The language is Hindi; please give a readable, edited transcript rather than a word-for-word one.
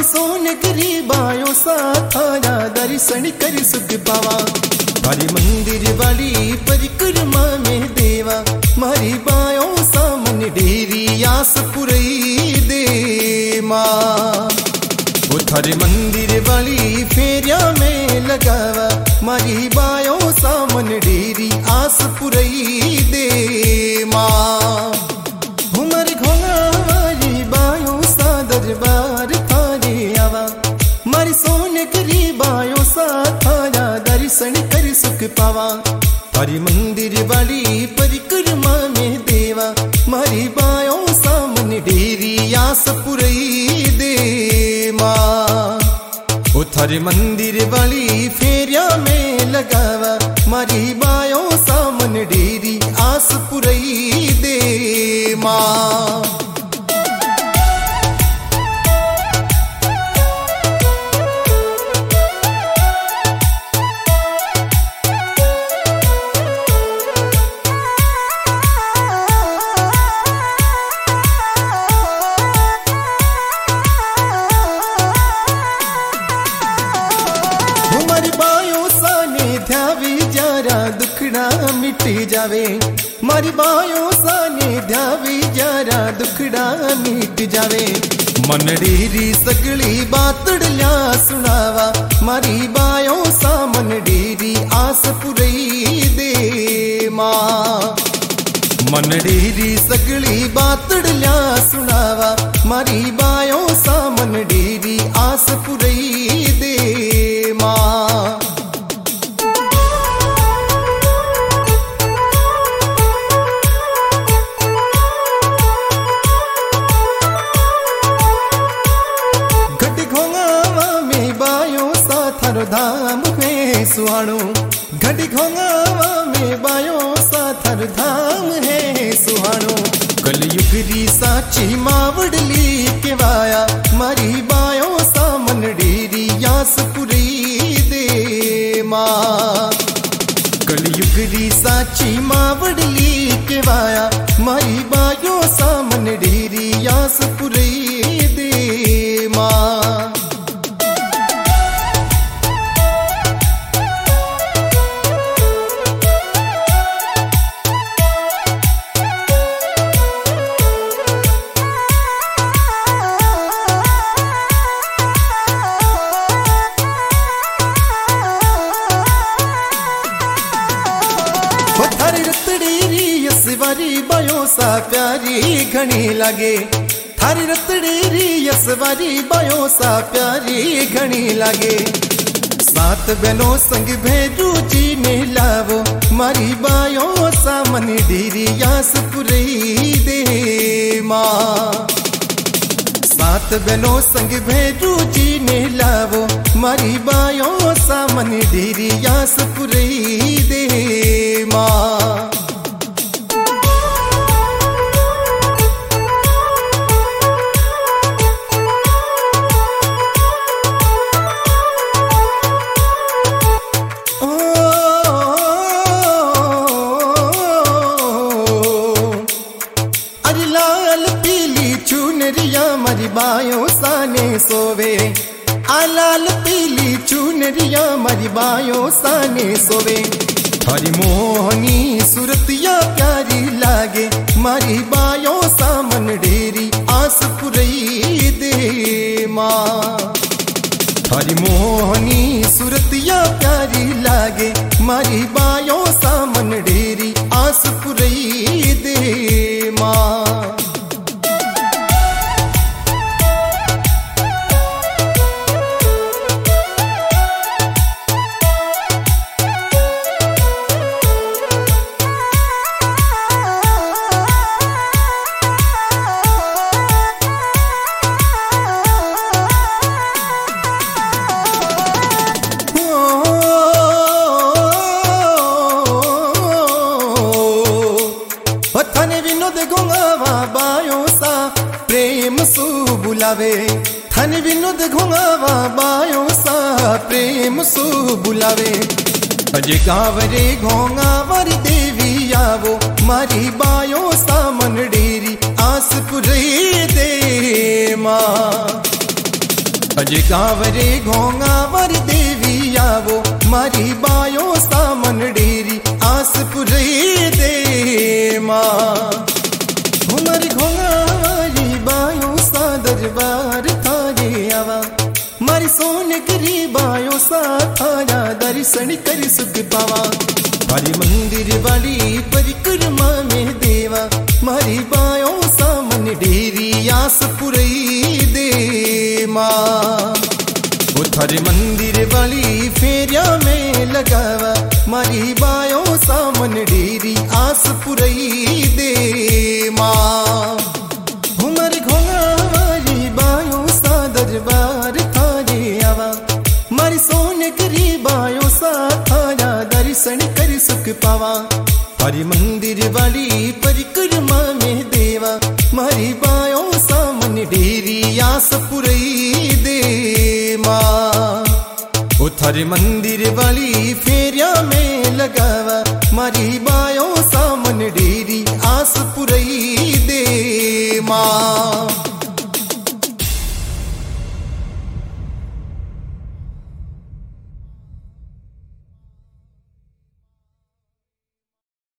मारी सोन गरीबायो साथाया दर्शन कर सुख पावा। थारी मंदिर वाली परिक्रमा में देवा मारी बायो सामन डेरी आस पुरई दे माँ। वो थारे मंदिर वाली फेरिया में लगावा मारी बायो सामन डेरी आस पुरई दे माँ। घुमर घोंगा वाली बायो सा दरबार थारे आवा मारी सोन गरीबायो सा थारा दर्शन कर सुख पावा। थारी मंदिर वाली परिक्रमा में देवा मारी बायो सामन डेरी आस पुरई दे माँ। ओ थारे मंदिर वाली फेरिया में लगावा मारी बायो सामन डेरी आस पुरई दे माँ। दुखड़ा मिट जावे मारी बायो साने ध्यावी जारा दुखड़ा मिट जावे। मन डेरी सगली बातड़िया सुनावा मारी बायो सामन डेरी आस पुरई दे माँ। मन डेरी सगली बातड़िया सुनावा मारी बायो सामन डेरी आस पुरई दे माँ। धाम है सुहानो घड़ी घोंगावा में बायो सा थर धाम है सुहानो। कलयुगरी साची मावड़ली के वाया मारी बायो सामन डेरी यास पुरई दे माँ। कलयुगरी साची मावड़ली के वाया मारी बायो सामन डेरी यास पुरई दे माँ। थारी बायो सा प्यारी घनी लागे थारी रतड़ी यसवारी बायो सा प्यारी घनी लागे। सात बहनों संग भेजू जी ने लावो मारी बायो सामन डेरी यास पुरई दे माँ। सात बहनों संग भेजू जी ने लावो मारी बायो सामन डेरी यास पुरई दे माँ। मारी बायो साने सोवे आलाल पीली चुनरिया मारी बायो साने सोवे। थारी मोहनी सुरतिया प्यारी लागे मारी बायो सामन डेरी आस पुरई दे माँ। थारी मोहनी सुरतिया प्यारी लागे मारी बायो सामन डेरी आस पुरई दे माँ। बुलावे थन विनोद घुमावा बायो सा प्रेम सु बुलावे। अजय गावरे घोंगावर देवी आवो मारी बायो सामन डेरी आस पुरई दे माँ। अज गावरे घोंगा वर देवी आवो मारी बायो सामन डेरी आस पुरई दे माँ। हमारी घोंगा वाली बायो सा दरबार थारे आवा मारी सोने करी बायो सा थारा दर्शन कर सुख पावा। मारी मंदिर वाली परिक्रमा में देवा मारी बायो सामन डेरी आस पुरई दे माँ। थारे मंदिर वाली फेरिया में लगावा मारी बायो सामन डेरी आस पुरई दे माँ। हमारे घोंगा वाली बायो सा दरबार थारे आवा मारी सोने करी बायो सा थारा दर्शन कर सुख पावा। हरि मंदिर वाली परिक्रमा में देवा मारी बायो सामन डेरी आस पुरई दे माँ। थारे मंदिर वाली फेरिया में लगावा मारी बायो सामन डेरी आस पुरई दे माँ।